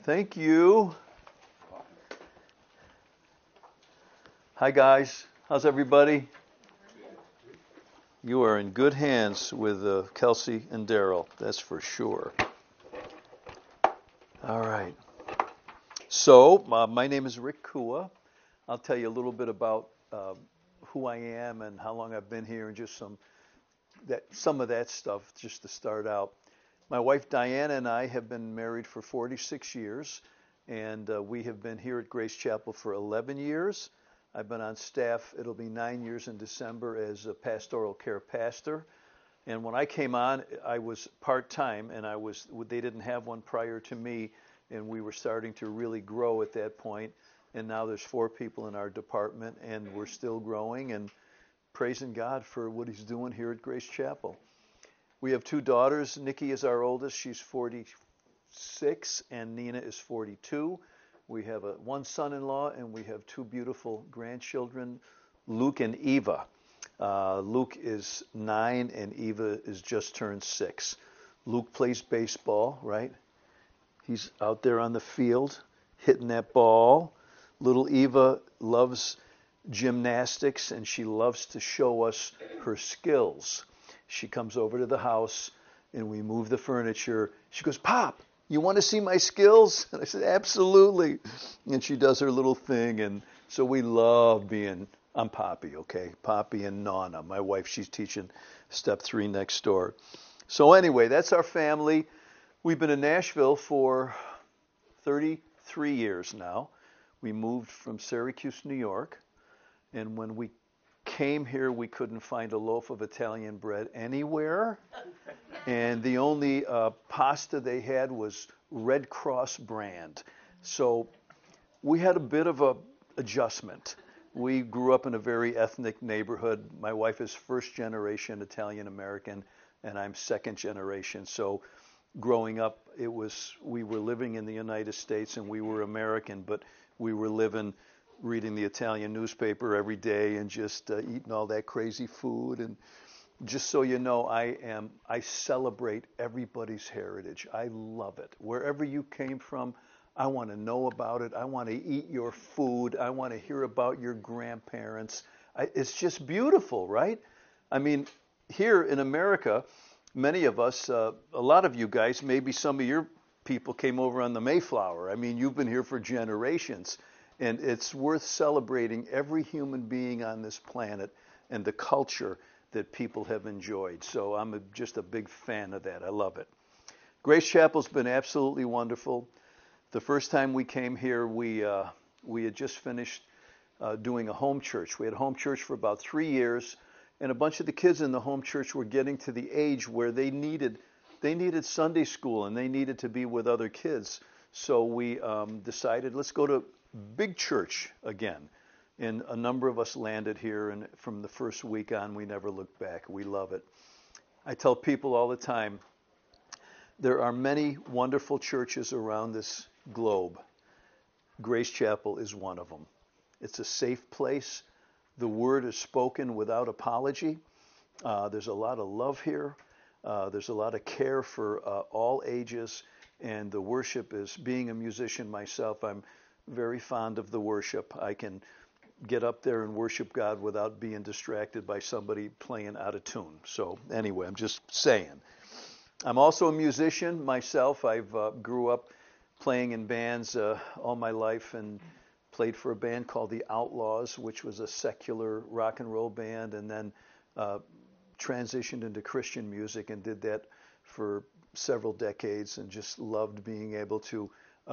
Thank you. Hi, guys. How's everybody? You are in good hands with Kelsey and Daryl, that's for sure. All right. So, my name is Rick Kua. I'll tell you a little bit about who I am and how long I've been here and just some of that stuff just to start out. My wife Diana and I have been married for 46 years, and we have been here at Grace Chapel for 11 years. I've been on staff, it'll be 9 years in December, as a pastoral care pastor. And when I came on, I was part-time, and they didn't have one prior to me, and we were starting to really grow at that point. And now there's 4 people in our department, and we're still growing and praising God for what he's doing here at Grace Chapel. We have 2 daughters. Nikki is our oldest. She's 46, and Nina is 42. We have one son-in-law, and we have 2 beautiful grandchildren, Luke and Eva. Luke is 9, and Eva is just turned 6. Luke plays baseball, right? He's out there on the field hitting that ball. Little Eva loves gymnastics, and she loves to show us her skills. She comes over to the house, and we move the furniture. She goes, "Pop, you want to see my skills?" And I said, "Absolutely." And she does her little thing, and so we love I'm Poppy, okay? Poppy and Nana. My wife, she's teaching step 3 next door. So anyway, that's our family. We've been in Nashville for 33 years now. We moved from Syracuse, New York, and when we came here, we couldn't find a loaf of Italian bread anywhere, and the only pasta they had was Red Cross brand. So we had a bit of a adjustment. We grew up in a very ethnic neighborhood. My wife is first generation Italian American, and I'm second generation. So growing up, we were living in the United States, and we were American, but we were reading the Italian newspaper every day and just eating all that crazy food. And just so you know, I celebrate everybody's heritage. I love it. Wherever you came from, I want to know about it. I want to eat your food. I want to hear about your grandparents. It's just beautiful, right? I mean, here in America, many of us, a lot of you guys, maybe some of your people came over on the Mayflower. I mean, you've been here for generations. And it's worth celebrating every human being on this planet and the culture that people have enjoyed. So I'm just a big fan of that. I love it. Grace Chapel's been absolutely wonderful. The first time we came here, we had just finished doing a home church. We had a home church for about 3 years, and a bunch of the kids in the home church were getting to the age where they needed Sunday school, and they needed to be with other kids. So we decided, let's go to big church again. And a number of us landed here, and from the first week on, we never looked back. We love it. I tell people all the time, there are many wonderful churches around this globe. Grace Chapel is one of them. It's a safe place. The word is spoken without apology. There's a lot of love here. There's a lot of care for all ages. And the worship is, being a musician myself, I'm very fond of the worship. I can get up there and worship God without being distracted by somebody playing out of tune. So anyway, I'm just saying. I'm also a musician myself. I've grew up playing in bands all my life, and played for a band called the Outlaws, which was a secular rock and roll band, and then transitioned into Christian music and did that for several decades, and just loved being able to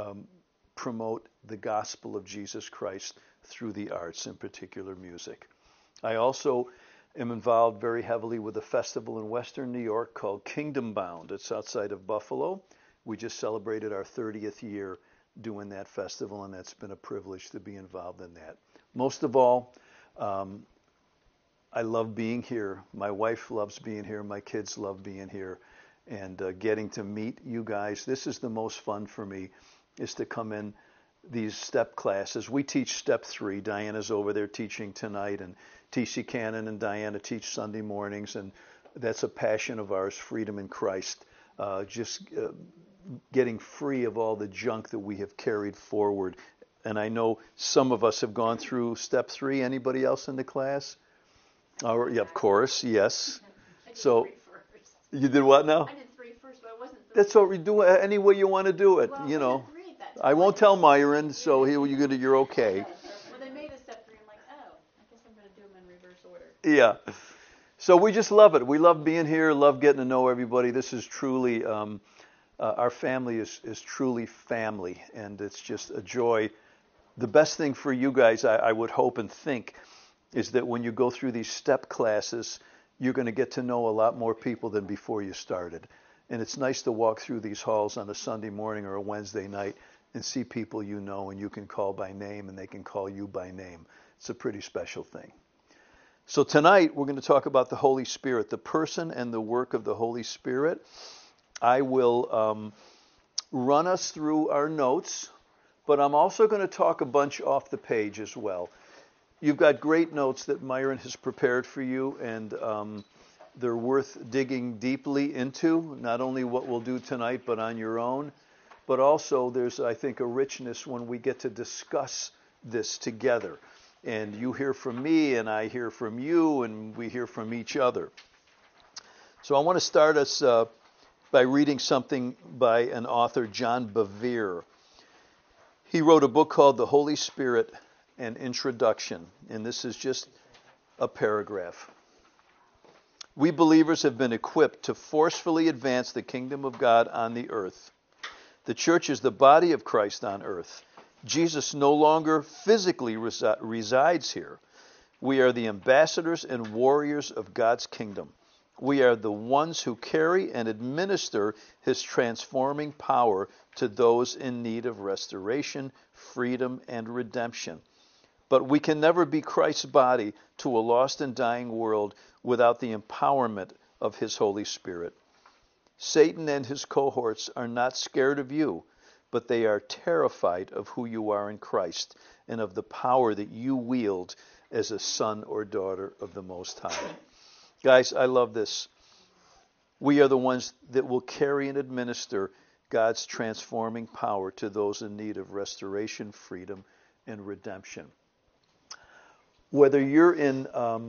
promote the gospel of Jesus Christ through the arts, in particular music. I also am involved very heavily with a festival in Western New York called Kingdom Bound. It's outside of Buffalo. We just celebrated our 30th year doing that festival, and it's been a privilege to be involved in that. Most of all, I love being here. My wife loves being here. My kids love being here. And getting to meet you guys, this is the most fun for me, is to come in these step classes. We teach step 3. Diana's over there teaching tonight, and T.C. Cannon and Diana teach Sunday mornings, and that's a passion of ours, freedom in Christ. getting free of all the junk that we have carried forward. And I know some of us have gone through step 3. Anybody else in the class? Yeah, of course, yes. So you did what now? I did 3 first, but I wasn't 3. That's all. You do it any way you want to do it. Well, you know. I won't tell Myron, so you're okay. Well, they made a step 3. I'm like, oh, I guess I'm going to do them in reverse order. Yeah. So we just love it. We love being here. Love getting to know everybody. This is truly our family is truly family, and it's just a joy. The best thing for you guys, I would hope and think, is that when you go through these step classes, you're going to get to know a lot more people than before you started. And it's nice to walk through these halls on a Sunday morning or a Wednesday night and see people you know and you can call by name and they can call you by name. It's a pretty special thing. So tonight we're going to talk about the Holy Spirit, the person and the work of the Holy Spirit. I will run us through our notes, but I'm also going to talk a bunch off the page as well. You've got great notes that Myron has prepared for you, and they're worth digging deeply into, not only what we'll do tonight, but on your own. But also there's, I think, a richness when we get to discuss this together. And you hear from me, and I hear from you, and we hear from each other. So I want to start us by reading something by an author, John Bevere. He wrote a book called The Holy Spirit, an Introduction, and this is just a paragraph. We believers have been equipped to forcefully advance the kingdom of God on the earth. The church is the body of Christ on earth. Jesus no longer physically resides here. We are the ambassadors and warriors of God's kingdom. We are the ones who carry and administer his transforming power to those in need of restoration, freedom, and redemption. But we can never be Christ's body to a lost and dying world without the empowerment of his Holy Spirit. Satan and his cohorts are not scared of you, but they are terrified of who you are in Christ and of the power that you wield as a son or daughter of the Most High. Guys, I love this. We are the ones that will carry and administer God's transforming power to those in need of restoration, freedom, and redemption. Whether you're in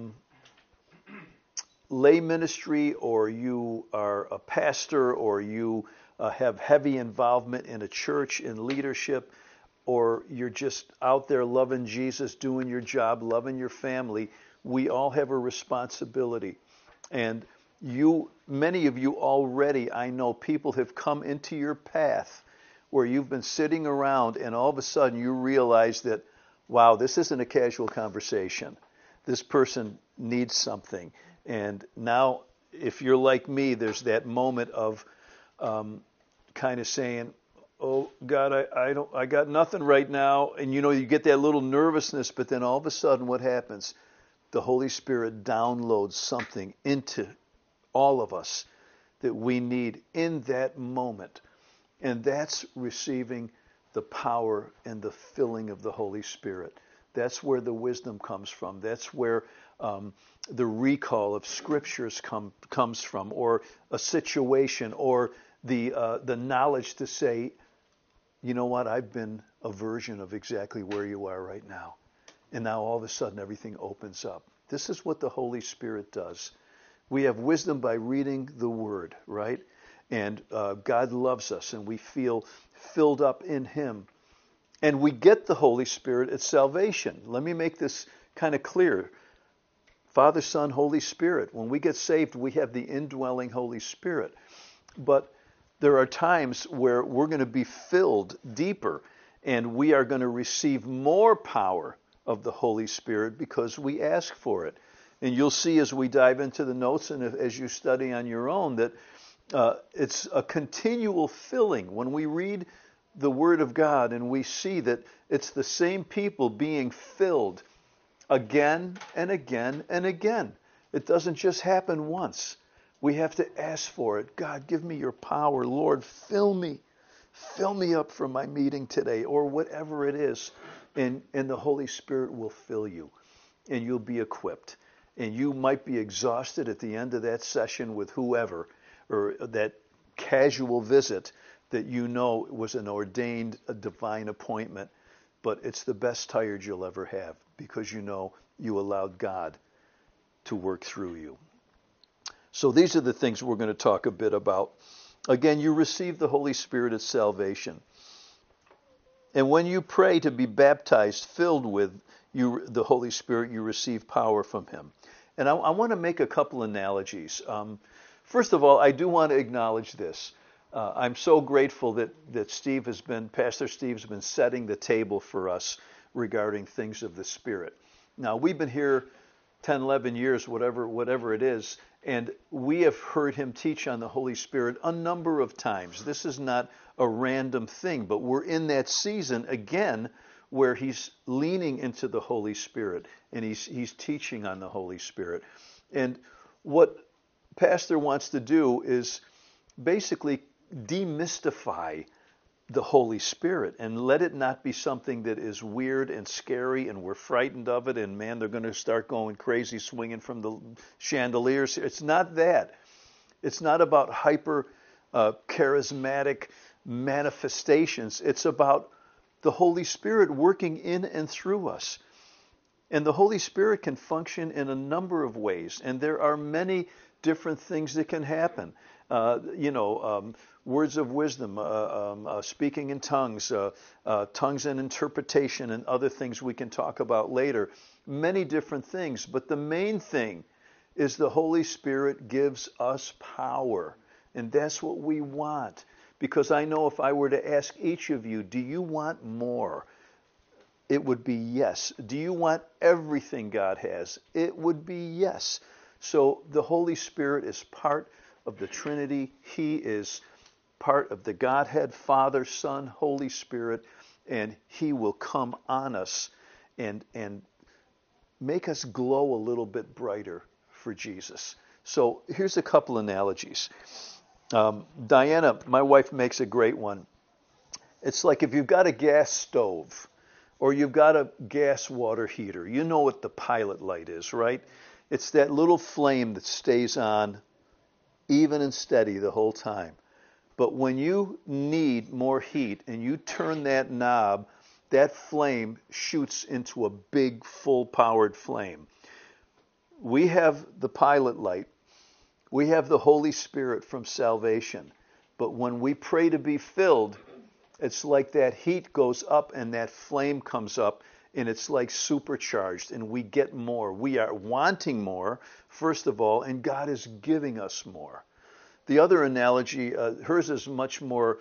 lay ministry, or you are a pastor, or you have heavy involvement in a church in leadership, or you're just out there loving Jesus, doing your job, loving your family, we all have a responsibility. And many of you already, I know, people have come into your path where you've been sitting around and all of a sudden you realize that, wow, this isn't a casual conversation. This person needs something. And now, if you're like me, there's that moment of kind of saying, oh, God, I got nothing right now. And, you get that little nervousness, but then all of a sudden what happens? The Holy Spirit downloads something into all of us that we need in that moment. And that's receiving the power and the filling of the Holy Spirit. That's where the wisdom comes from. That's where the recall of scriptures comes from, or a situation, or the knowledge to say, you know what, I've been a version of exactly where you are right now. And now all of a sudden everything opens up. This is what the Holy Spirit does. We have wisdom by reading the Word, right? And God loves us, and we feel filled up in Him. And we get the Holy Spirit at salvation. Let me make this kind of clear. Father, Son, Holy Spirit. When we get saved, we have the indwelling Holy Spirit. But there are times where we're going to be filled deeper, and we are going to receive more power of the Holy Spirit because we ask for it. And you'll see as we dive into the notes and as you study on your own that it's a continual filling. When we read the Word of God and we see that it's the same people being filled again and again and again. It doesn't just happen once. We have to ask for it. God, give me your power. Lord, fill me. Fill me up for my meeting today, or whatever it is. And the Holy Spirit will fill you, and you'll be equipped. And you might be exhausted at the end of that session with whoever, or that casual visit, that you know was an ordained, a divine appointment, but it's the best tired you'll ever have because you know you allowed God to work through you. So these are the things we're going to talk a bit about. Again, you receive the Holy Spirit at salvation. And when you pray to be baptized, filled with the Holy Spirit, you receive power from him. And I want to make a couple analogies. First of all, I do want to acknowledge this. I'm so grateful that Pastor Steve's been setting the table for us regarding things of the Spirit. Now, we've been here 10, 11 years, whatever it is, and we have heard him teach on the Holy Spirit a number of times. This is not a random thing, but we're in that season again where he's leaning into the Holy Spirit and he's teaching on the Holy Spirit. And what Pastor wants to do is basically demystify the Holy Spirit and let it not be something that is weird and scary and we're frightened of it and man, they're going to start going crazy swinging from the chandeliers. It's not that. It's not about hyper charismatic manifestations. It's about the Holy Spirit working in and through us. And the Holy Spirit can function in a number of ways, and there are many different things that can happen. Words of wisdom, speaking in tongues, tongues and interpretation, and other things we can talk about later. Many different things, but the main thing is the Holy Spirit gives us power, and that's what we want. Because I know if I were to ask each of you, do you want more? It would be yes. Do you want everything God has? It would be yes. So the Holy Spirit is part of the Trinity. He is part of the Godhead, Father, Son, Holy Spirit, and he will come on us and make us glow a little bit brighter for Jesus. So here's a couple analogies. Diana, my wife, makes a great one. It's like if you've got a gas stove or you've got a gas water heater, you know what the pilot light is, right? It's that little flame that stays on even and steady the whole time. But when you need more heat and you turn that knob, that flame shoots into a big, full-powered flame. We have the pilot light. We have the Holy Spirit from salvation. But when we pray to be filled, it's like that heat goes up and that flame comes up, and it's like supercharged, and we get more. We are wanting more, first of all, and God is giving us more. The other analogy, hers is much more,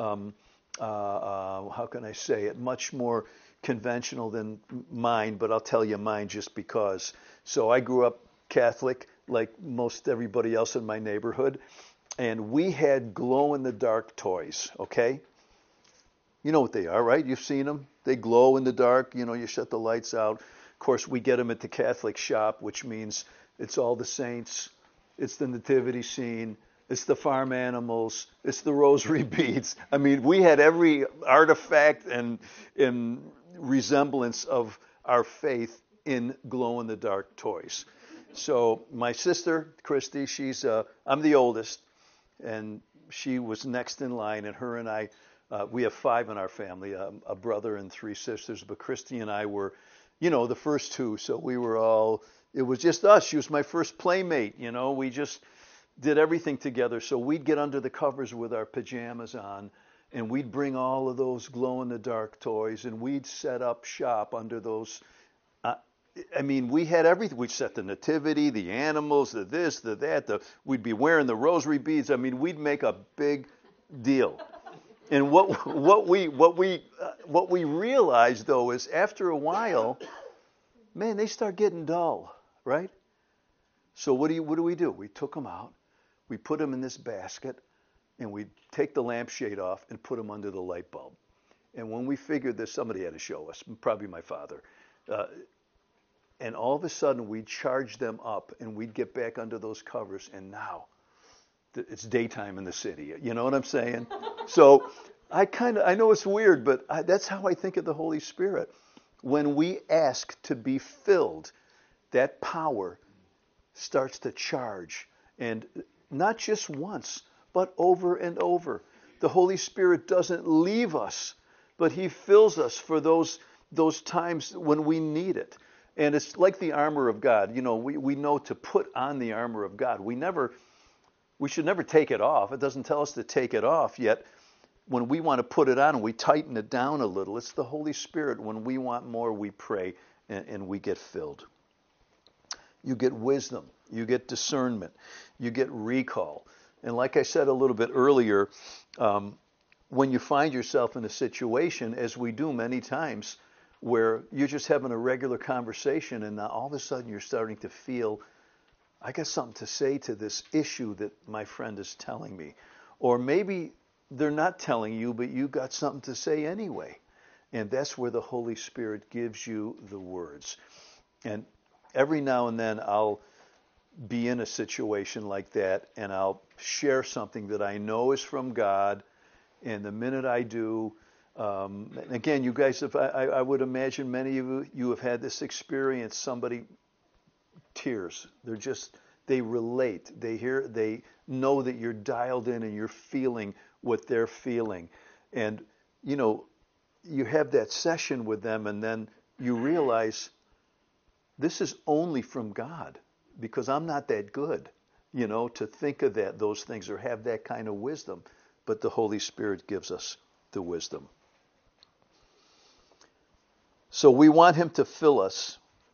how can I say it, much more conventional than mine, but I'll tell you mine just because. So I grew up Catholic, like most everybody else in my neighborhood, and we had glow-in-the-dark toys, okay? You know what they are, right? You've seen them. They glow in the dark. You know, you shut the lights out. Of course, we get them at the Catholic shop, which means it's all the saints. It's the nativity scene. It's the farm animals. It's the rosary beads. I mean, we had every artifact and in resemblance of our faith in glow-in-the-dark toys. So my sister, Christy, I'm the oldest, and she was next in line, and her and I, we have 5 in our family, a brother and 3 sisters, but Christy and I were, the first 2, so we were all, it was just us. She was my first playmate, we just did everything together. So we'd get under the covers with our pajamas on, and we'd bring all of those glow-in-the-dark toys, and we'd set up shop under those. We had everything. We'd set the nativity, the animals, the this, the that. We'd be wearing the rosary beads. We'd make a big deal. And what we realized though is after a while, man, they start getting dull, right? So what do we do? We took them out, we put them in this basket, and we take the lampshade off and put them under the light bulb. And when we figured this, somebody had to show us, probably my father. And all of a sudden, we'd charge them up, and we'd get back under those covers, and now it's daytime in the city. You know what I'm saying? So I know it's weird, but that's how I think of the Holy Spirit. When we ask to be filled, that power starts to charge. And not just once, but over and over. The Holy Spirit doesn't leave us, but he fills us for those times when we need it. And it's like the armor of God. You know, we know to put on the armor of God. We should never take it off. It doesn't tell us to take it off, yet when we want to put it on and we tighten it down a little, it's the Holy Spirit. When we want more, we pray and we get filled. You get wisdom. You get discernment. You get recall. And like I said a little bit earlier, when you find yourself in a situation, as we do many times, where you're just having a regular conversation and now all of a sudden you're starting to feel, I got something to say to this issue that my friend is telling me. Or maybe they're not telling you, but you got something to say anyway. And that's where the Holy Spirit gives you the words. And every now and then I'll be in a situation like that and I'll share something that I know is from God. And the minute I do, again, you guys, I would imagine many of you have had this experience. Somebody tears. They relate. They know that you're dialed in and you're feeling what they're feeling. And, you know, you have that session with them and then you realize this is only from God because I'm not that good, you know, to think of those things or have that kind of wisdom. But the Holy Spirit gives us the wisdom. So we want him to fill us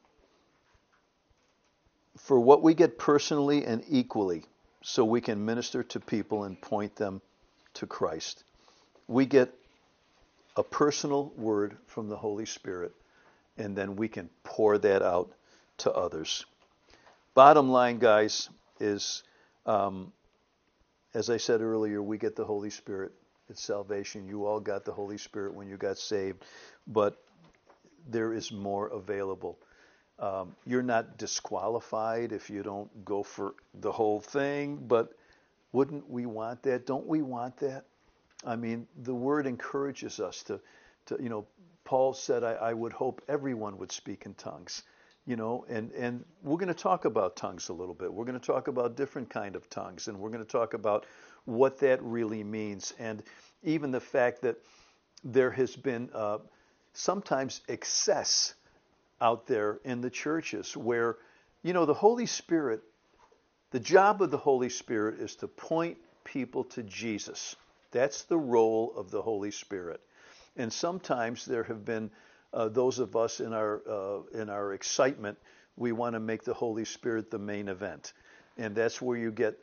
for what we get personally and equally so we can minister to people and point them to Christ. We get a personal word from the Holy Spirit, and then we can pour that out to others. Bottom line, guys, is, as I said earlier, we get the Holy Spirit at salvation. You all got the Holy Spirit when you got saved, but there is more available. You're not disqualified if you don't go for the whole thing, but wouldn't we want that? Don't we want that? I mean, the Word encourages us to you know, Paul said, I would hope everyone would speak in tongues, you know, and we're going to talk about tongues a little bit. We're going to talk about different kind of tongues, and we're going to talk about what that really means, and even the fact that there has been sometimes excess out there in the churches where, you know, the Holy Spirit, the job of the Holy Spirit is to point people to Jesus. That's the role of the Holy Spirit. And sometimes there have been those of us in our excitement, we want to make the Holy Spirit the main event. And that's where you get,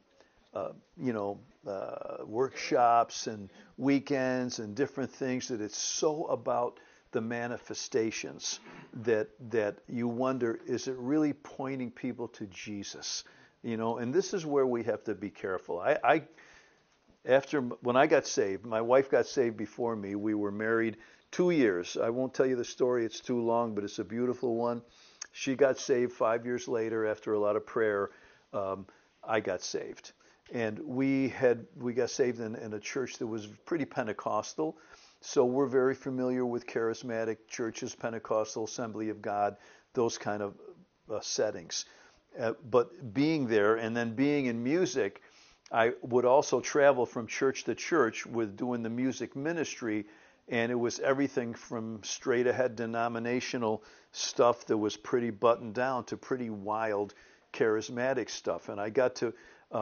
workshops and weekends and different things that it's so about the manifestations that you wonder, is it really pointing people to Jesus? You know, and this is where we have to be careful. When I got saved, my wife got saved before me. We were married 2 years. I won't tell you the story. It's too long, but it's a beautiful one. She got saved 5 years later after a lot of prayer. I got saved. And we got saved in a church that was pretty Pentecostal. So we're very familiar with charismatic churches, Pentecostal, Assembly of God, those kind of settings. But being there and then being in music, I would also travel from church to church with doing the music ministry, and it was everything from straight ahead denominational stuff that was pretty buttoned down to pretty wild charismatic stuff. And I got to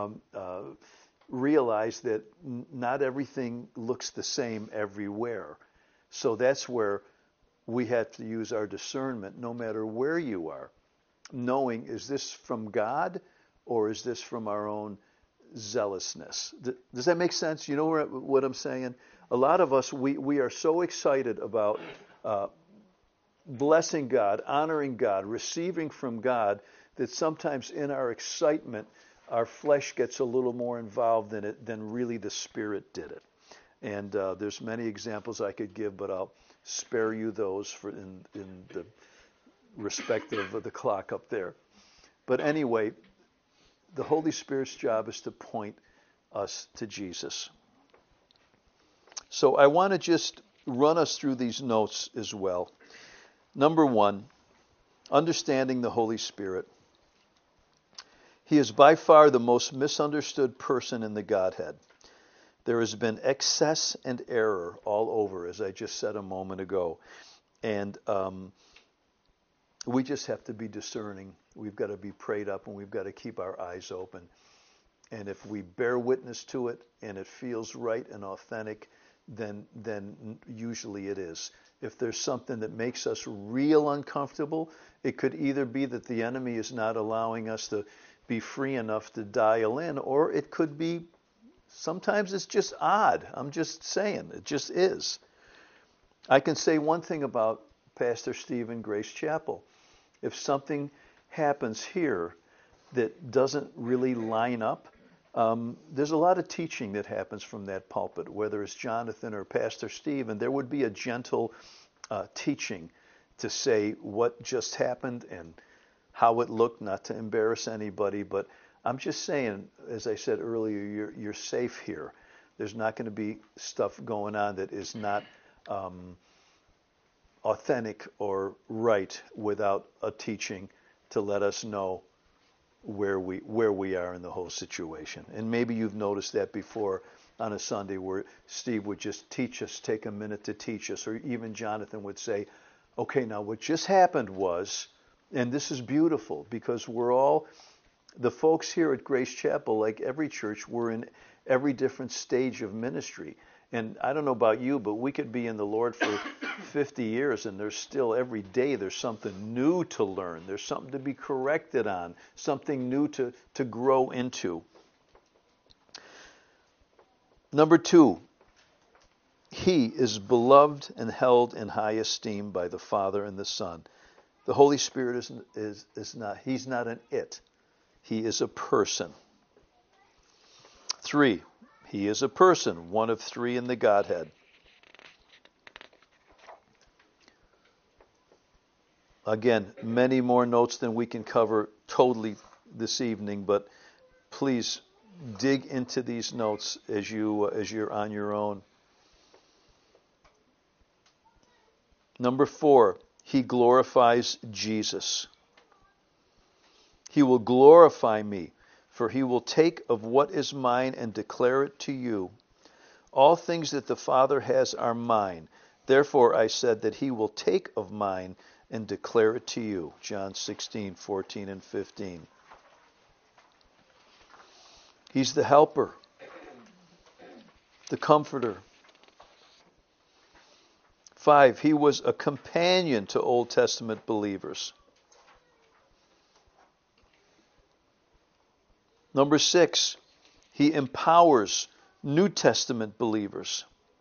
realize that not everything looks the same everywhere. So that's where we have to use our discernment no matter where you are, knowing, is this from God or is this from our own zealousness? Does that make sense? You know what I'm saying? A lot of us, we are so excited about blessing God, honoring God, receiving from God, that sometimes in our excitement, our flesh gets a little more involved in it than really the Spirit did it. And there's many examples I could give, but I'll spare you those in the respect of the clock up there. But anyway, the Holy Spirit's job is to point us to Jesus. So I want to just run us through these notes as well. Number one, understanding the Holy Spirit. He is by far the most misunderstood person in the Godhead. There has been excess and error all over, as I just said a moment ago. And we just have to be discerning. We've got to be prayed up, and we've got to keep our eyes open. And if we bear witness to it and it feels right and authentic, then usually it is. If there's something that makes us real uncomfortable, it could either be that the enemy is not allowing us to be free enough to dial in, or it could be sometimes it's just odd. I'm just saying, it just is. I can say one thing about Pastor Steve and Grace Chapel. If something happens here that doesn't really line up, there's a lot of teaching that happens from that pulpit, whether it's Jonathan or Pastor Steve, and there would be a gentle teaching to say what just happened and how it looked, not to embarrass anybody, but I'm just saying, as I said earlier, you're safe here. There's not going to be stuff going on that is not authentic or right without a teaching to let us know where we are in the whole situation. And maybe you've noticed that before on a Sunday where Steve would just teach us, take a minute to teach us, or even Jonathan would say, okay, now what just happened was, and this is beautiful because we're all, the folks here at Grace Chapel, like every church, we're in every different stage of ministry. And I don't know about you, but we could be in the Lord for 50 years and there's still every day there's something new to learn. There's something to be corrected on, something new to grow into. Number 2, he is beloved and held in high esteem by the Father and the Son. The Holy Spirit is not, he's not an it. He is a person. 3, he is a person, one of 3 in the Godhead. Again, many more notes than we can cover totally this evening, but please dig into these notes as you're on your own. Number 4, he glorifies Jesus. He will glorify me, for he will take of what is mine and declare it to you. All things that the Father has are mine. Therefore I said that he will take of mine and declare it to you. John 16:14 and 15. He's the helper, the comforter. 5, he was a companion to Old Testament believers. Number 6, he empowers New Testament believers.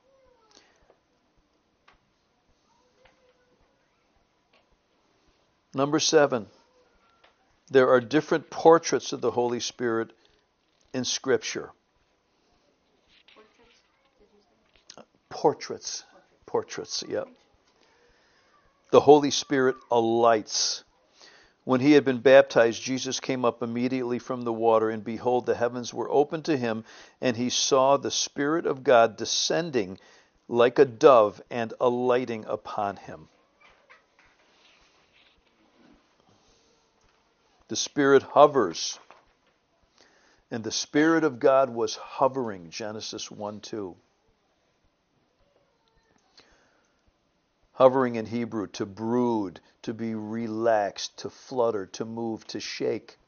Number 7, there are different portraits of the Holy Spirit in Scripture. Portraits, yep. The Holy Spirit alights. When he had been baptized, Jesus came up immediately from the water, and behold, the heavens were opened to him, and he saw the Spirit of God descending like a dove and alighting upon him. The Spirit hovers, and the Spirit of God was hovering, Genesis 1:2. Hovering in Hebrew, to brood, to be relaxed, to flutter, to move, to shake.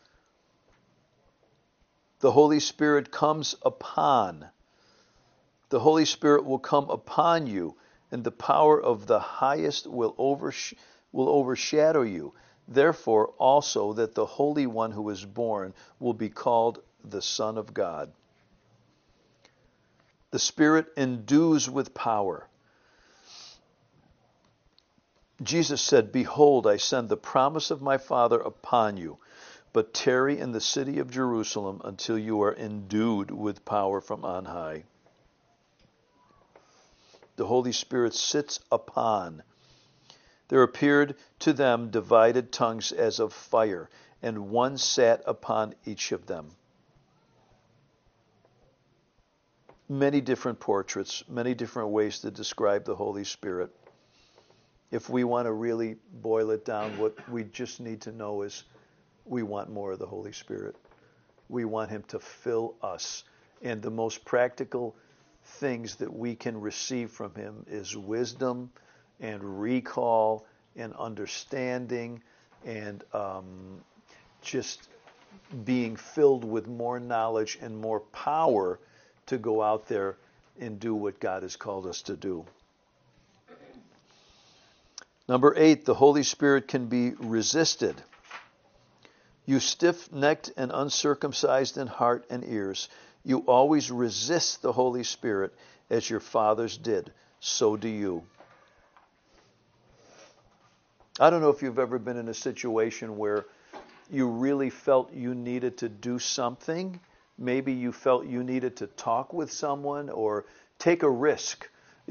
The Holy Spirit comes upon. The Holy Spirit will come upon you, and the power of the highest will overshadow you. Therefore also that the Holy One who is born will be called the Son of God. The Spirit endues with power. Jesus said, behold, I send the promise of my Father upon you, but tarry in the city of Jerusalem until you are endued with power from on high. The Holy Spirit sits upon. There appeared to them divided tongues as of fire, and one sat upon each of them. Many different portraits, many different ways to describe the Holy Spirit. If we want to really boil it down, what we just need to know is we want more of the Holy Spirit. We want him to fill us And the most practical things that we can receive from him is wisdom and recall and understanding and just being filled with more knowledge and more power to go out there and do what God has called us to do. Number 8, the Holy Spirit can be resisted. You stiff-necked and uncircumcised in heart and ears, you always resist the Holy Spirit as your fathers did. So do you. I don't know if you've ever been in a situation where you really felt you needed to do something. Maybe you felt you needed to talk with someone or take a risk.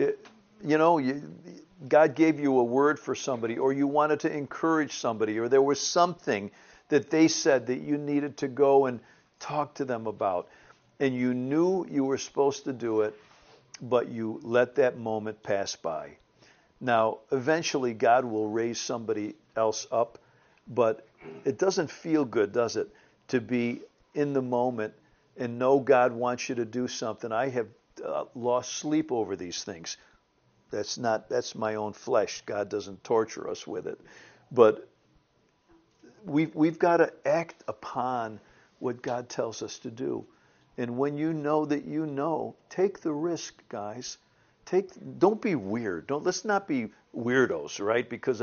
God gave you a word for somebody, or you wanted to encourage somebody, or there was something that they said that you needed to go and talk to them about. And you knew you were supposed to do it, but you let that moment pass by. Now, eventually God will raise somebody else up, but it doesn't feel good, does it, to be in the moment and know God wants you to do something. I have lost sleep over these things. That's my own flesh. God doesn't torture us with it. But we've got to act upon what God tells us to do. And when you know that you know, take the risk, guys. Don't be weird. Let's not be weirdos, right? Because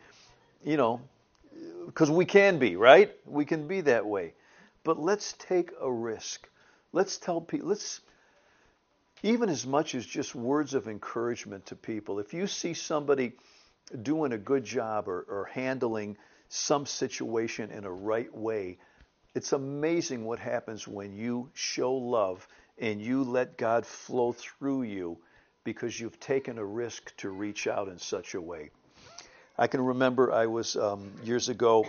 because we can be, right? We can be that way. But let's take a risk. Let's tell people, even as much as just words of encouragement to people. If you see somebody doing a good job or handling some situation in a right way, it's amazing what happens when you show love and you let God flow through you because you've taken a risk to reach out in such a way. I can remember I was years ago,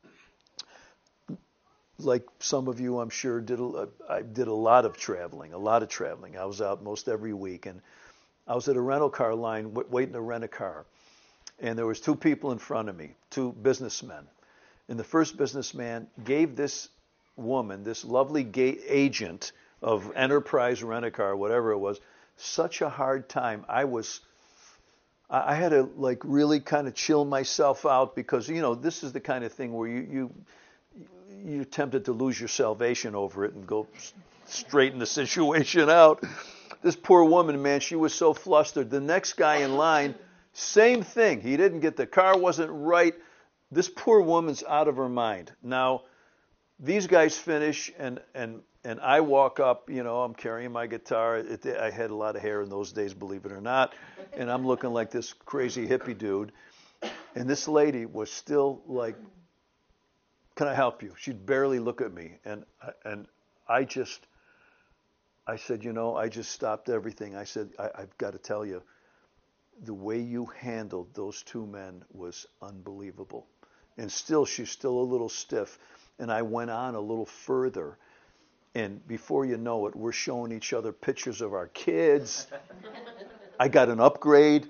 like some of you I'm sure, I did a lot of traveling. I was out most every week, and I was at a rental car line waiting to rent a car. And there was two people in front of me, two businessmen. And the first businessman gave this woman, this lovely agent of Enterprise Rent-A-Car, whatever it was, such a hard time. I had to really kind of chill myself out because, this is the kind of thing where you're tempted to lose your salvation over it and go straighten the situation out. This poor woman, man, she was so flustered. The next guy in line, same thing. He didn't the car wasn't right. This poor woman's out of her mind. Now, these guys finish, and I walk up, I'm carrying my guitar. I had a lot of hair in those days, believe it or not, and I'm looking like this crazy hippie dude. And this lady was still like, "Can I help you?" She'd barely look at me, and I said, I just stopped everything. I said, I've got to tell you, the way you handled those two men was unbelievable. And she's still a little stiff. And I went on a little further. And before you know it, we're showing each other pictures of our kids. I got an upgrade.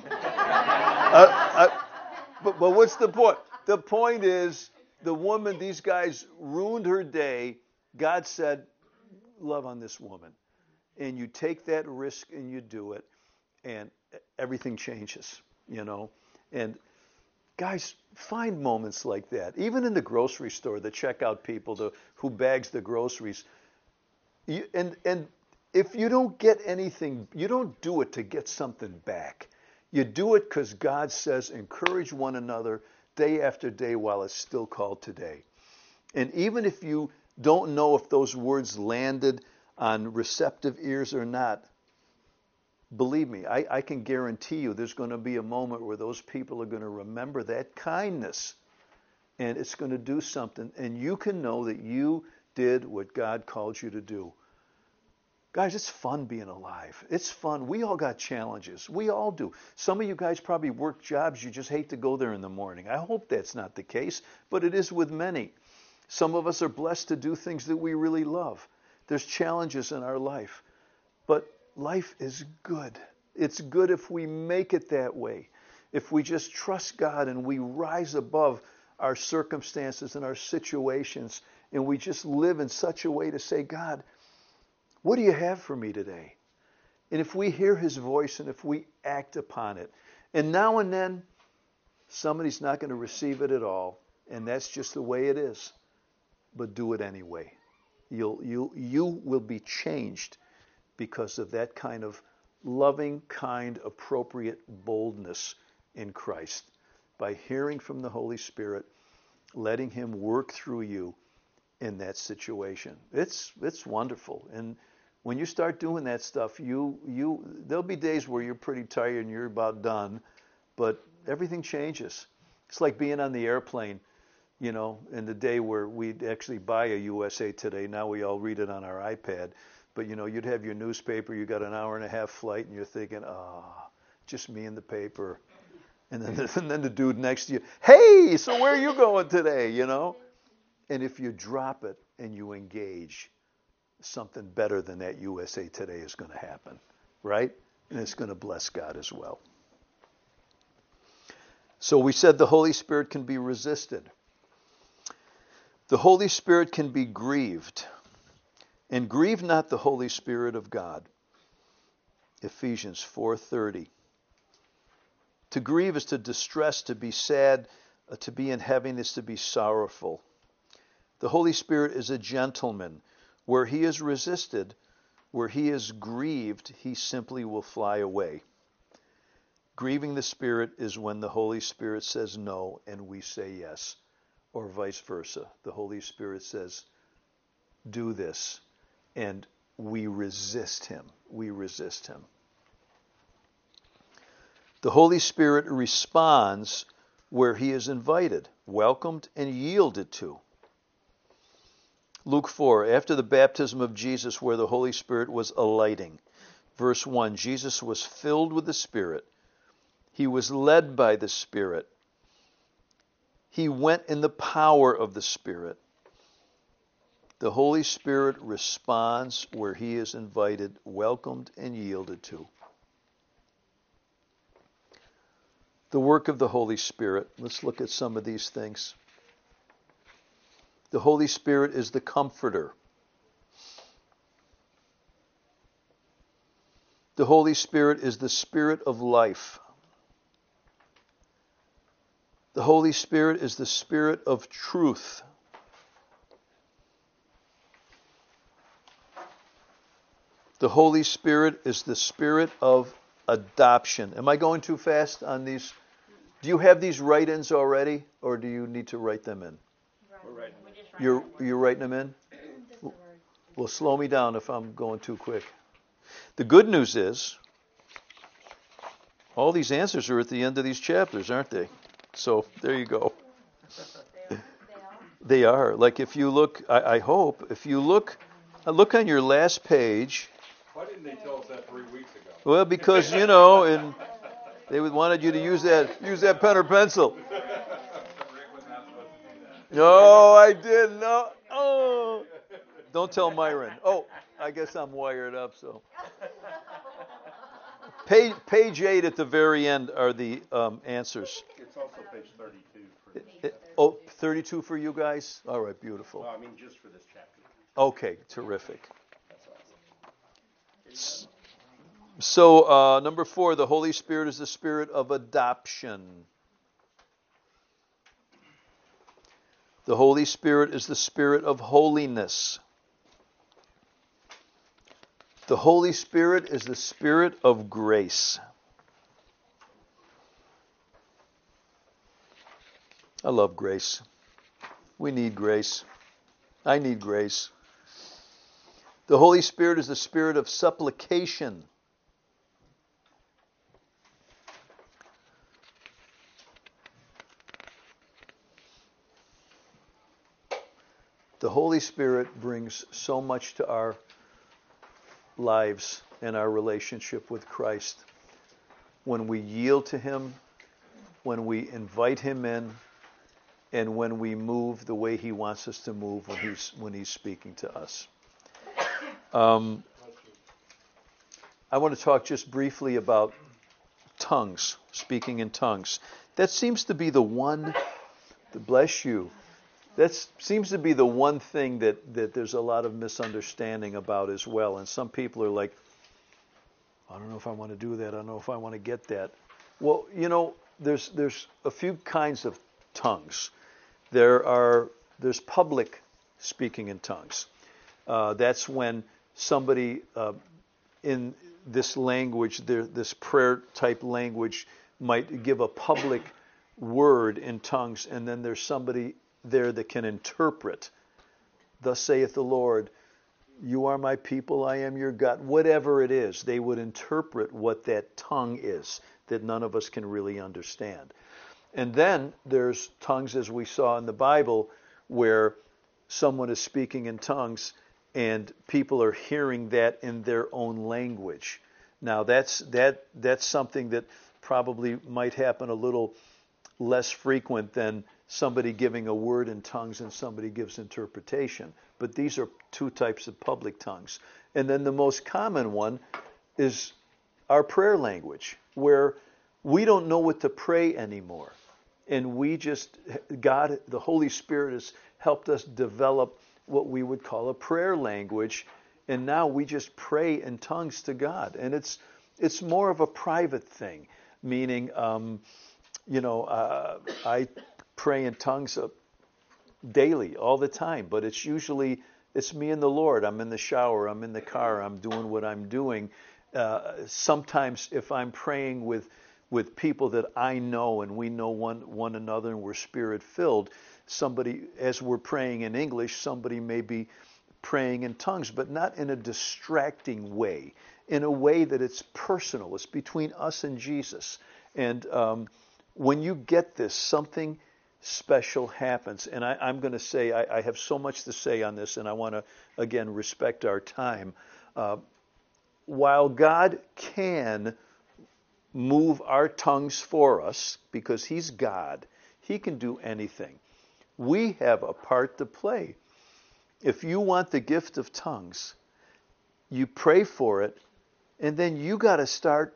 But what's the point? The point is, the woman, these guys ruined her day. God said, love on this woman. And you take that risk and you do it. And everything changes, And guys, find moments like that. Even in the grocery store, the checkout people who bags the groceries. And if you don't get anything, you don't do it to get something back. You do it because God says, encourage one another day after day while it's still called today. And even if you don't know if those words landed on receptive ears or not, believe me, I can guarantee you there's going to be a moment where those people are going to remember that kindness, and it's going to do something, and you can know that you did what God called you to do. Guys, it's fun being alive. It's fun. We all got challenges. We all do. Some of you guys probably work jobs you just hate to go there in the morning. I hope that's not the case, but it is with many. Some of us are blessed to do things that we really love. There's challenges in our life, but life is good. It's good if we make it that way. If we just trust God and we rise above our circumstances and our situations and we just live in such a way to say, God, What do you have for me today? And if we hear his voice and if we act upon it, and now and then somebody's not going to receive it at all, and that's just the way it is, but do it anyway. You will be changed because of that kind of loving, kind, appropriate boldness in Christ. By hearing from the Holy Spirit, letting him work through you in that situation. It's wonderful. And when you start doing that stuff, there'll be days where you're pretty tired and you're about done, but everything changes. It's like being on the airplane, in the day where we'd actually buy a USA Today. Now we all read it on our iPad. But, you'd have your newspaper, you got an hour and a half flight, and you're thinking, just me and the paper. And then the dude next to you, hey, so where are you going today, And if you drop it and you engage, something better than that USA Today is going to happen, right? And it's going to bless God as well. So we said the Holy Spirit can be resisted. The Holy Spirit can be grieved. And grieve not the Holy Spirit of God. Ephesians 4:30. To grieve is to distress, to be sad, to be in heaviness, to be sorrowful. The Holy Spirit is a gentleman. Where he is resisted, where he is grieved, he simply will fly away. Grieving the Spirit is when the Holy Spirit says no and we say yes, or vice versa. The Holy Spirit says, do this, and we resist him. We resist him. The Holy Spirit responds where he is invited, welcomed, and yielded to. Luke 4, after the baptism of Jesus where the Holy Spirit was alighting. Verse 1, Jesus was filled with the Spirit. He was led by the Spirit. He went in the power of the Spirit. The Holy Spirit responds where he is invited, welcomed, and yielded to. The work of the Holy Spirit. Let's look at some of these things. The Holy Spirit is the comforter. The Holy Spirit is the Spirit of life. The Holy Spirit is the Spirit of truth. The Holy Spirit is the Spirit of adoption. Am I going too fast on these? Do you have these write-ins already, or do you need to write them in? You're writing them in? Well, slow me down if I'm going too quick. The good news is, all these answers are at the end of these chapters, aren't they? So, there you go. They are. Like if you look, I hope, if you look on your last page. Why didn't they tell us that 3 weeks ago? Well, because, and they wanted you to use that pen or pencil. No, I didn't. No. Oh. Don't tell Myron. Oh, I guess I'm wired up, so. Page 8 at the very end are the answers. It's also page 32 for this. 32 for you guys? All right, beautiful. Well, I mean, just for this chapter. Okay, terrific. That's awesome. So, number 4, the Holy Spirit is the Spirit of adoption. The Holy Spirit is the Spirit of holiness. The Holy Spirit is the Spirit of grace. I love grace. We need grace. I need grace. The Holy Spirit is the Spirit of supplication. The Holy Spirit brings so much to our lives and our relationship with Christ. When we yield to him, when we invite him in, and when we move the way he wants us to move when he's speaking to us. I want to talk just briefly about tongues, speaking in tongues. That seems to be the one, bless you, That seems to be the one thing that there's a lot of misunderstanding about as well. And some people are like, I don't know if I want to do that. I don't know if I want to get that. Well, there's a few kinds of tongues. There's public speaking in tongues. That's when somebody in this language, this prayer type language, might give a public word in tongues, and then there's somebody there that can interpret. Thus saith the Lord, you are my people, I am your God. Whatever it is, they would interpret what that tongue is that none of us can really understand. And then there's tongues, as we saw in the Bible, where someone is speaking in tongues and people are hearing that in their own language. Now that's something that probably might happen a little less frequent than somebody giving a word in tongues and somebody gives interpretation. But these are two types of public tongues. And then the most common one is our prayer language, where we don't know what to pray anymore. And God, the Holy Spirit has helped us develop what we would call a prayer language. And now we just pray in tongues to God. And it's more of a private thing, meaning, I pray in tongues daily, all the time, but it's me and the Lord. I'm in the shower, I'm in the car, I'm doing what I'm doing. Sometimes if I'm praying with people that I know and we know one another and we're spirit filled, somebody, as we're praying in English, somebody may be praying in tongues, but not in a distracting way, in a way that it's personal. It's between us and Jesus. And when you get this, something special happens. And I'm going to say, I have so much to say on this, and I want to, again, respect our time. While God can move our tongues for us, because He's God, He can do anything. We have a part to play. If you want the gift of tongues, you pray for it, and then you got to start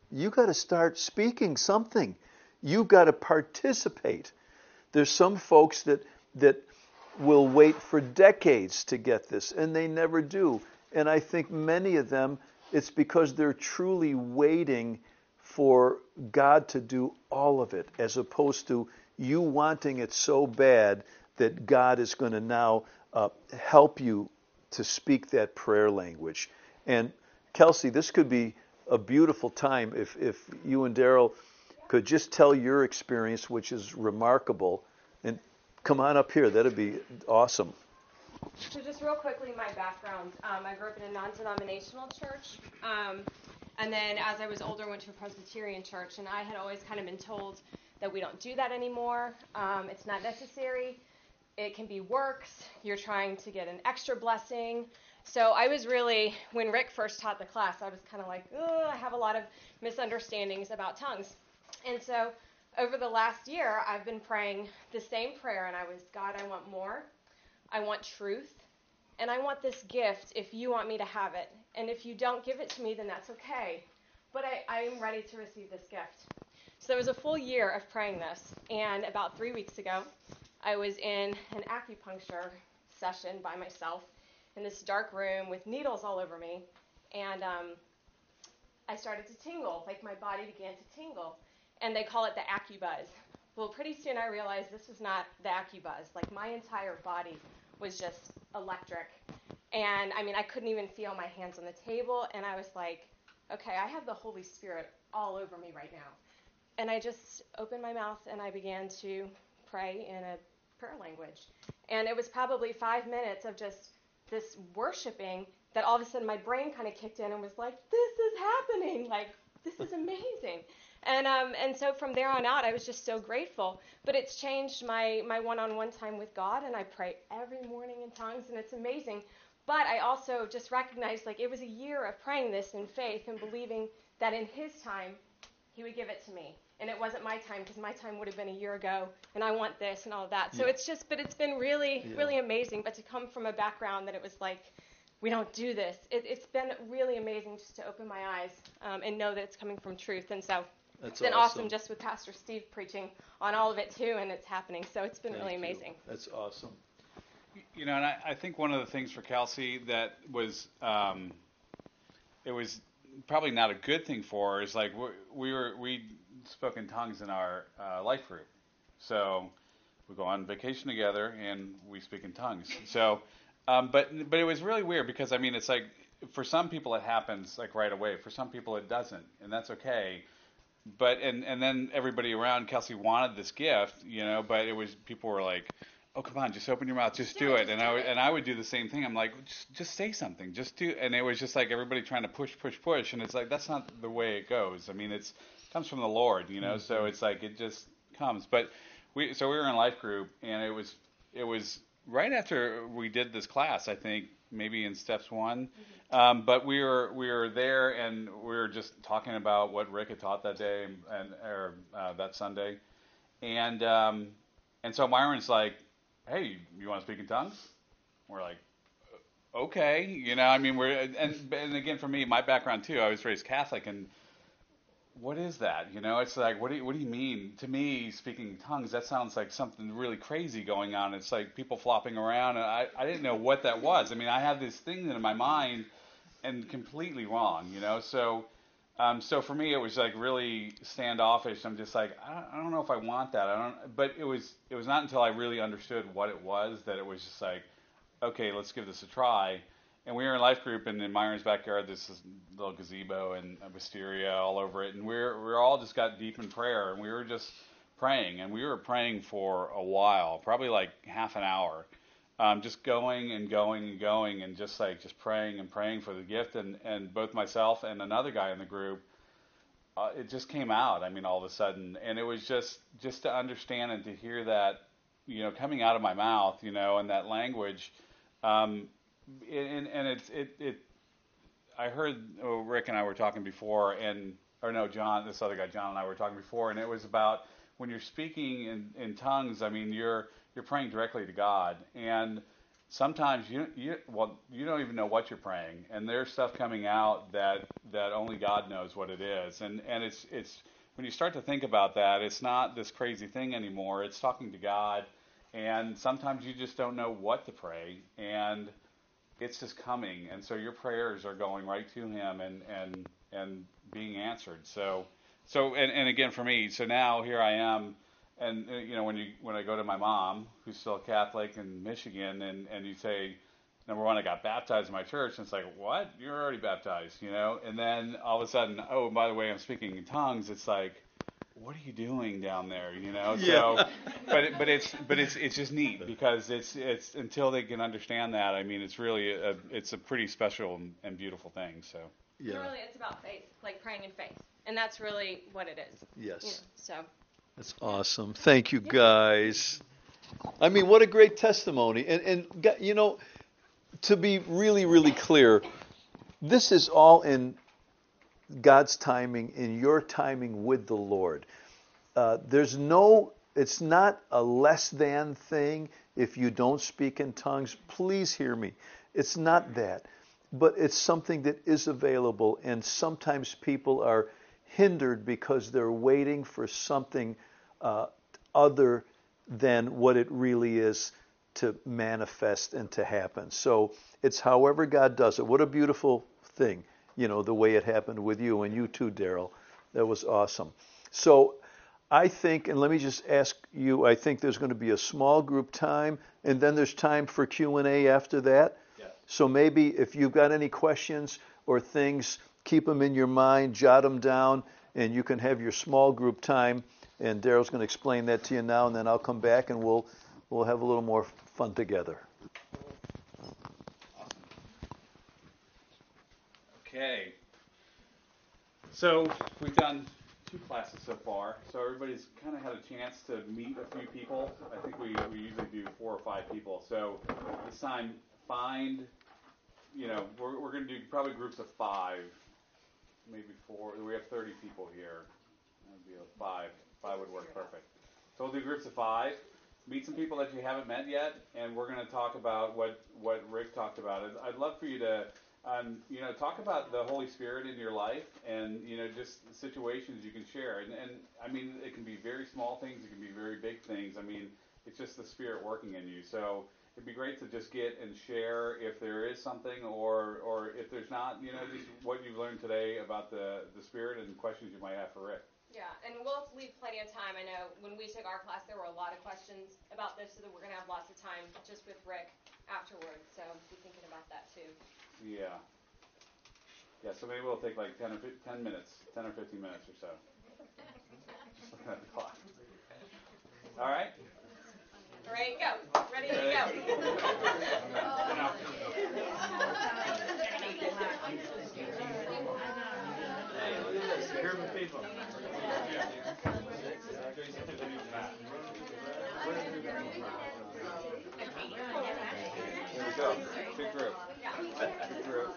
speaking something. You've got to participate. There's some folks that will wait for decades to get this, and they never do. And I think many of them, it's because they're truly waiting for God to do all of it, as opposed to you wanting it so bad that God is going to now help you to speak that prayer language. And Kelsey, this could be a beautiful time if you and Daryl could just tell your experience, which is remarkable, and come on up here. That'd be awesome. So just real quickly, my background. I grew up in a non-denominational church, and then as I was older, went to a Presbyterian church, and I had always kind of been told that we don't do that anymore. It's not necessary. It can be works. You're trying to get an extra blessing. So I was really, when Rick first taught the class, I was kind of like, I have a lot of misunderstandings about tongues. And so over the last year, I've been praying the same prayer, and I was, God, I want more. I want truth, and I want this gift if you want me to have it. And if you don't give it to me, then that's okay. But I am ready to receive this gift. So there was a full year of praying this, and about 3 weeks ago, I was in an acupuncture session by myself in this dark room with needles all over me, and I started to tingle, like my body began to tingle, and they call it the AccuBuzz. Well, pretty soon I realized this was not the AccuBuzz. Like, my entire body was just electric, and I mean, I couldn't even feel my hands on the table, and I was like, okay, I have the Holy Spirit all over me right now. And I just opened my mouth, and I began to pray in a prayer language. And it was probably 5 minutes of just this worshiping that all of a sudden my brain kind of kicked in and was like, this is happening. Like, this is amazing. And so from there on out, I was just so grateful. But it's changed my one-on-one time with God, and I pray every morning in tongues, and it's amazing. But I also just recognized, like, it was a year of praying this in faith and believing that in His time, He would give it to me. And it wasn't my time, because my time would have been a year ago, and I want this and all of that. So it's just, but it's been really, really amazing. But to come from a background that it was like, we don't do this, it's been really amazing just to open my eyes and know that it's coming from truth. And so That's It's been awesome just with Pastor Steve preaching on all of it too, and it's happening. So it's been really amazing. That's awesome. And I think one of the things for Kelsey that was, it was probably not a good thing for her is like we spoke in tongues in our life group. So we go on vacation together and we speak in tongues. So, but it was really weird because I mean it's like for some people it happens like right away. For some people it doesn't, and that's okay. But and then everybody around Kelsey wanted this gift, but it was people were like, "Oh, come on, just open your mouth, just do it." And I would do the same thing. I'm like, just say something, just do. And it was just like everybody trying to push, and it's like that's not the way it goes. I mean, it comes from the Lord, Mm-hmm. So it's like it just comes. But we were in life group, and it was right after we did this class, I think maybe in steps 1. But we were there, and we were just talking about what Rick had taught that day or that Sunday, and so Myron's like, "Hey, you want to speak in tongues?" We're like, "Okay," I mean, and again for me, my background too, I was raised Catholic, and what is that? It's like, what do you mean? To me, speaking in tongues, that sounds like something really crazy going on. It's like people flopping around, and I didn't know what that was. I mean, I had this thing in my mind, and completely wrong, So, so for me, it was like really standoffish. I'm just like, I don't know if I want that. But it was not until I really understood what it was that it was just like, okay, let's give this a try. And we were in life group, and in Myron's backyard, this little gazebo and a wisteria all over it, and we're all just got deep in prayer, and we were just praying, and we were praying for a while, probably like half an hour, just going and going and going, and just praying and praying for the gift, and both myself and another guy in the group, it just came out. I mean, all of a sudden, and it was just to understand and to hear that, coming out of my mouth, and that language. And I heard Rick and I were talking before, John, this other guy, John and I were talking before, and it was about when you're speaking in tongues. I mean, you're praying directly to God, and sometimes you don't even know what you're praying, and there's stuff coming out that only God knows what it is, and it's when you start to think about that, it's not this crazy thing anymore. It's talking to God, and sometimes you just don't know what to pray, and it's just coming, and so your prayers are going right to Him and being answered. So and again for me, so now here I am, and when I go to my mom, who's still Catholic in Michigan, and you say, number one, I got baptized in my church, and it's like, what? You're already baptized, And then all of a sudden, oh, by the way, I'm speaking in tongues. It's like, what are you doing down there, Yeah. So, but it's just neat because it's until they can understand that. I mean, it's really it's a pretty special and beautiful thing. So Yeah. Really, it's about faith, like praying in faith, and that's really what it is. Yes. So. That's awesome. Thank you, guys. I mean, what a great testimony. And to be really, really clear, this is all in God's timing, in your timing with the Lord. It's not a less than thing if you don't speak in tongues. Please hear me. It's not that. But it's something that is available, and sometimes people are hindered because they're waiting for something other than what it really is to manifest and to happen. So it's however God does it. What a beautiful thing, the way it happened with you, and you too, Daryl. That was awesome. So I think, and let me just ask you, I think there's going to be a small group time, and then there's time for Q&A after that. Yeah. So maybe if you've got any questions or things, keep them in your mind, jot them down, and you can have your small group time. And Daryl's going to explain that to you now, and then I'll come back and we'll have a little more fun together. awesome. Okay. So we've done 2 classes so far. So everybody's kind of had a chance to meet a few people. I think we usually do 4 or 5 people. So this time, we're going to do probably groups of 5, maybe 4. We have 30 people here. That'd be 5. 5 would work perfect. So we'll do groups of 5. Meet some people that you haven't met yet, and we're going to talk about what Rick talked about. I'd love for you to talk about the Holy Spirit in your life, and just situations you can share. And I mean, it can be very small things, it can be very big things. I mean, it's just the Spirit working in you. So it'd be great to just get and share if there is something, or if there's not, just what you've learned today about the Spirit and questions you might have for Rick. Yeah, and we'll leave plenty of time. I know when we took our class, there were a lot of questions about this, so that we're going to have lots of time just with Rick afterwards. So be thinking about that too. Yeah. Yeah, so maybe we'll take like 10 or 15 minutes or so. Just looking at the clock. All right? Ready to go. Ready to go. Hey, look at this. Here are the people. Here we go. Big group. Big group.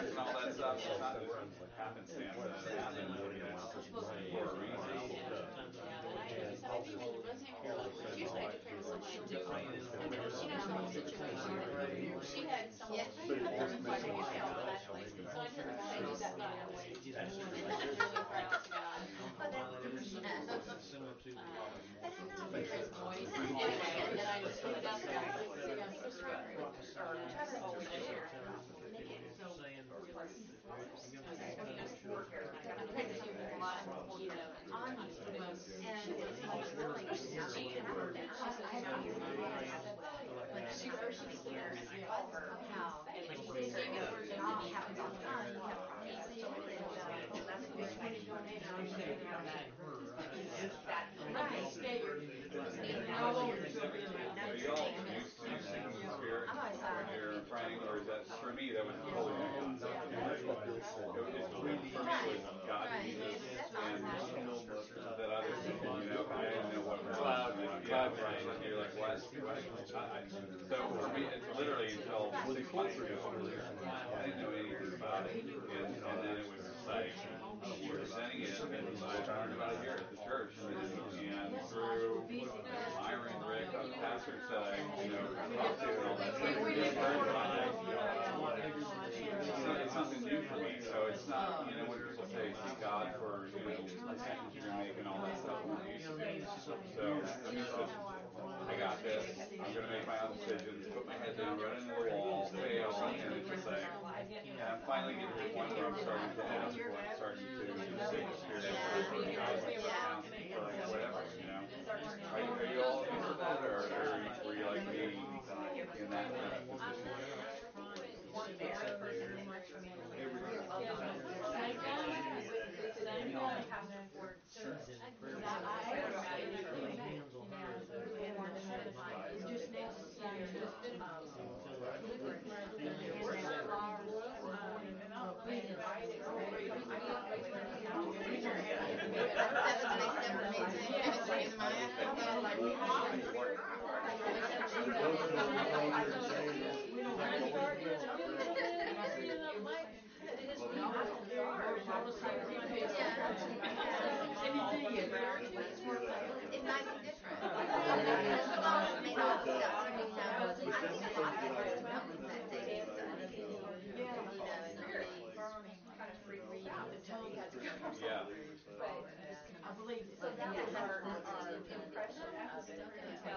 contract and all that stuff. It's not just happenstance that it happens. It's for a reason. She had someone like an email actually, so I didn't say do that right away. Really proud of God. And I just put it out there. I was trying to always share. Are you all used to seeing the Spirit when you're praying, or is that, for me, that was totally new concept. For me was God, Jesus, and that other thing, you know, I didn't know what cloud, and you're like, what? So for me, it's literally until 6 months ago, I didn't know anything about it, and then it was just like, you're presenting it, and I learned about it here at the church, and through Myron, Rick, the pastors that I, talked to and all that stuff, it's something new for me. So it's not, when people say, seek God for, the decisions you're going to make and all that stuff, I'm not used to that. So I got this. I'm going to make my own decisions, put my head down, run into the wall, fail, and it's just like, and I'm finally getting to the point where I'm starting to ask for it, starting to seek the Spirit, guidance, counseling, for like whatever, Are you all into that, or were you like me in that kind of position? It might be different. It may not be Yeah. I believe so. That was our impression until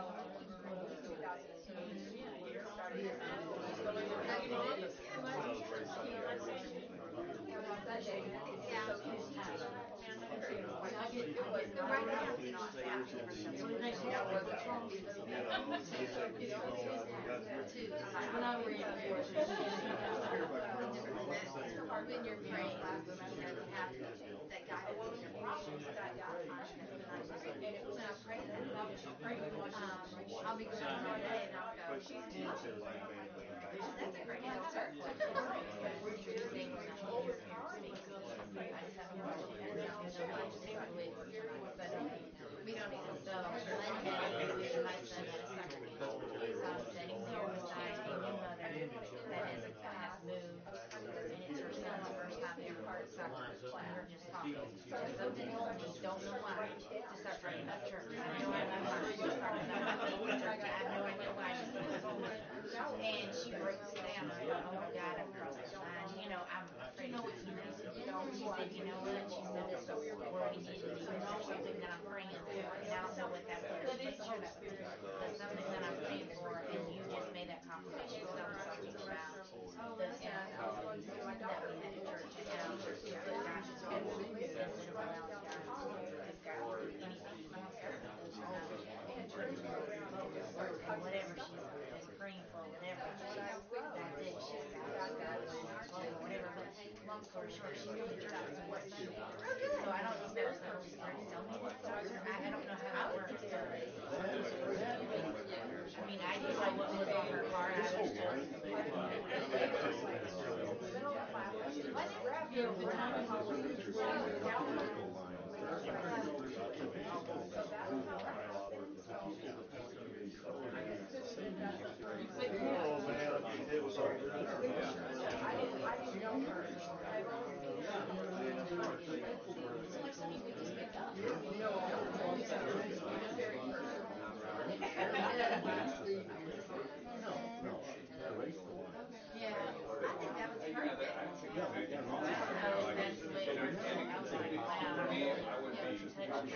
when you're praying, you have that guidance. I'll be going all day and I'll go, that's a great answer. We don't even know. Monday, my son had a soccer game. I was sitting here beside a new mother that has moved, and it's her son's first time ever at soccer, and we're just talking. Something told me, don't know why, to start talking about church. I know I'm not talking about church. I have no idea why. And she breaks it down. I go, oh my God, I'm crossing the line. I'm afraid to do this. She said, you know what? She said, it's a word in Jesus or something that I'm praying for, and I don't know what that word is. But something that I'm praying for, and you just made that confirmation. So I'm talking about the that we had at church, and how God is always doesn't allow God for anything to happen. And whatever she's been praying for, whatever, that's it. She's got God or whatever. But long story short, she's going to church on Sunday. So I don't know if that was the Holy Spirit telling me this. I don't know how that works. I mean, I didn't know what was on her heart. I was just. Oh man, it was all good.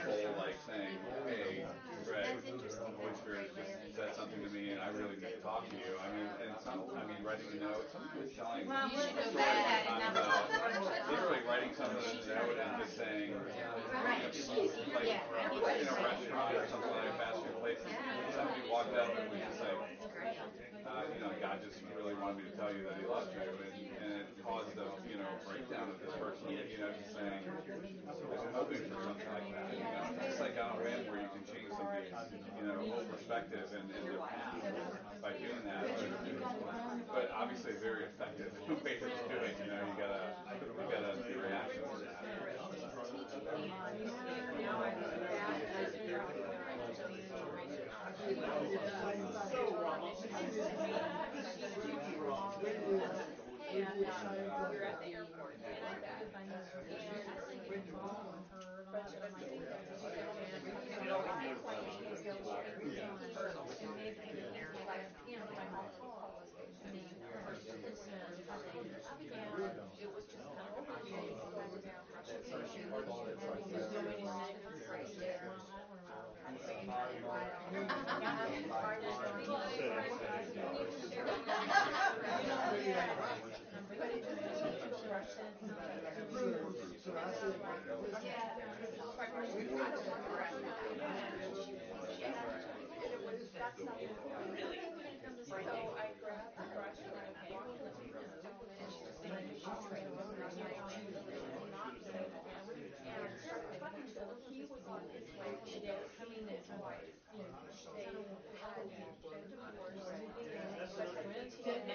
whole like saying, hey, Greg, That's interesting. Holy Spirit just said something to me, and I really need to talk to you. I mean, writing a note. Somebody was telling Well, a you should go story back one and time have about a- literally writing something in the note and just saying, Right. like Yeah. in a restaurant or something like a fast food place, and somebody walked up and was just like, God just really wanted me to tell you that He loves you, and it caused a breakdown of this person, just saying, I'm hoping for something like that. It's like on a whim where you can change somebody's, whole perspective and their path by doing that. But obviously, very effective way to do it. You gotta react to that. We're at the airport getting back. So I grabbed the brush and went, okay, he was on his way to go see his wife. They had been divorced, but he didn't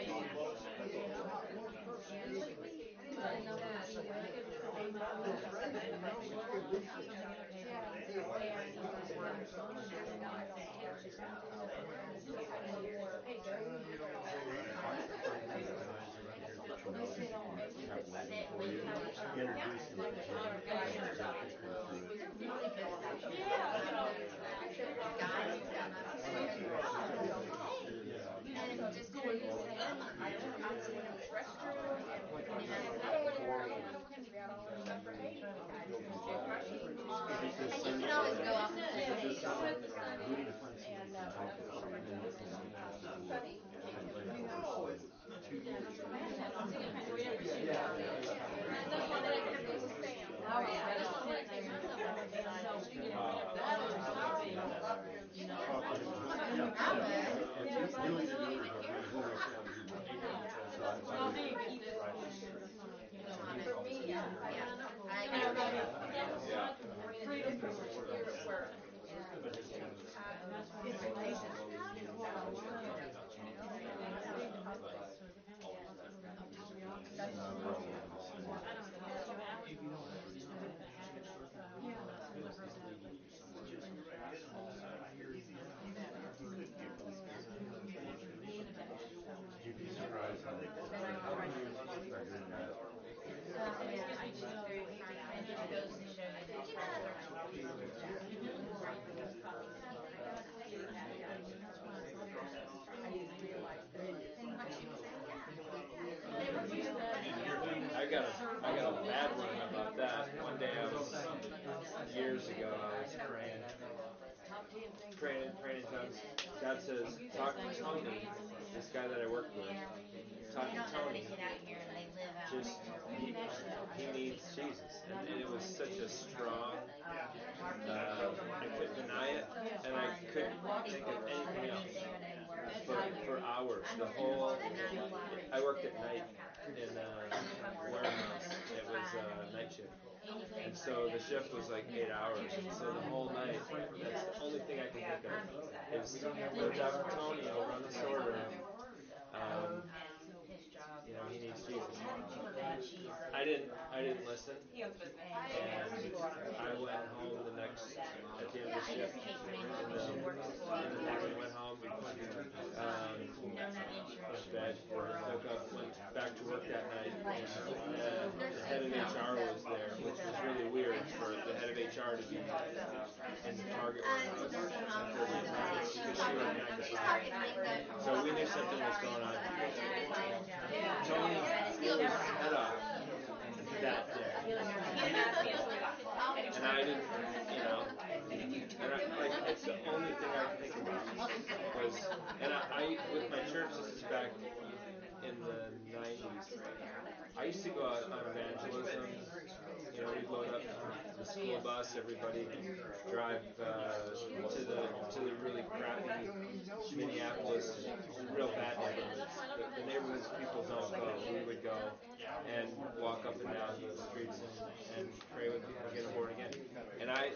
And you can always go off and say, I got a bad one about that. One day years ago, I was praying in tongues. God says, talk to Tony, this guy that I work with. Talk to Tony. Just, he needs Jesus. And it was such a strong, I couldn't deny it, and I couldn't think of anything else. For hours, I worked at night in a warehouse. It was a night shift. And so the shift was like 8 hours. And so the whole night, that's the only thing I can think of is go talk to Tony over on the sorter. He needs Jesus. I didn't listen. And I went home at the end of the shift. In the morning, went home. Went to bed. Woke up, went back to work that night. And the head of HR was there, which was really weird for the head of HR to be in the Target warehouse because she worked 9 to 5. So we knew something was going on. Tony blew his head off that day. And I didn't, the only thing I could think about was, and I with my church, this is back in the 90s. I used to go out on evangelism. You know, we'd load up the school bus, everybody drive to the really crappy Minneapolis, real bad neighborhoods. The neighborhoods people don't go. We would go and walk up and down those streets and pray with people, get them born again. And I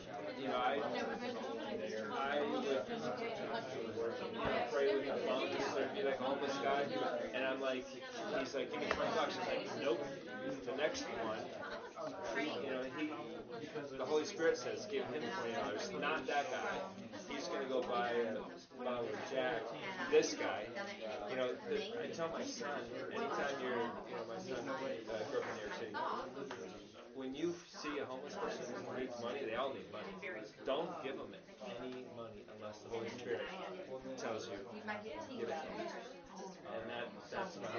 would pray with the monks, there'd be like a homeless guy, and I'm like, he's like, give me $20. I'm like, nope. The next one, you know, the Holy Spirit says, give him $20. Not that guy. He's going to go buy a bottle of Jack. This guy, you know, I tell my son, anytime my son grew up in New York City, when you see a homeless person who needs money, they all need money. Don't give them any money unless the Holy Spirit tells you, give it to them. And that's my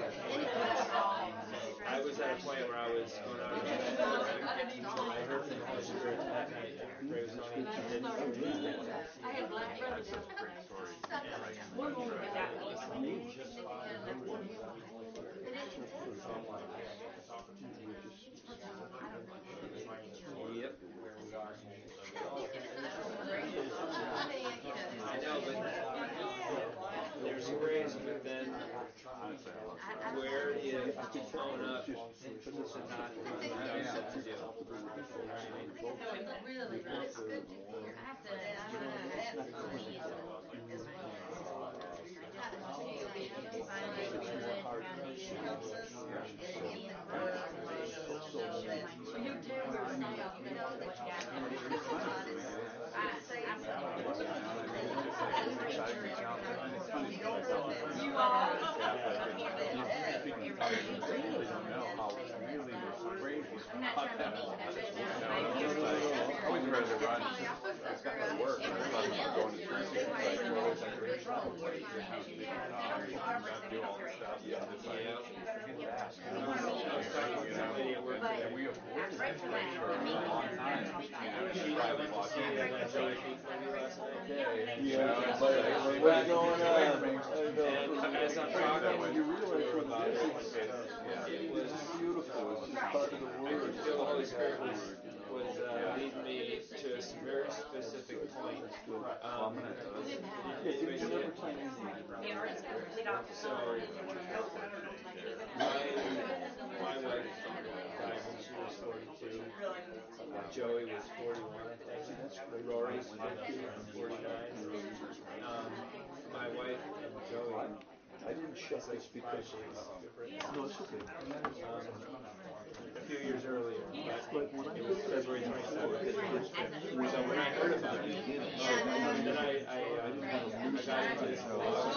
I was at a point where I was going out and I heard from the Holy Spirit that night. Pray with Tony. I had black brothers. Yep. I know, but there's grace, but then where do you own up to not doing what God said to do? Really, that's good to hear. I have to, I'm gonna ask Louise as well. Always ready to run. It's got to work. Going to church. It's like, well, it's like we're in trouble. Do all this stuff. Yeah. Just like, and we avoided that for a long time. You know, She I went to see Joey Peak movie last night. What's going on? And as I'm talking, You realize to her about it, it was beautiful. It's just part of the I word. could feel the Holy Spirit was leading me to a very specific point. So my wife died when she was 42. Joey was 41, I think. Rory's 49. My wife and Joey. I didn't shut this because no, it's okay. A few years earlier, But when I it was February 27th. So when I heard about it, then I got into this blog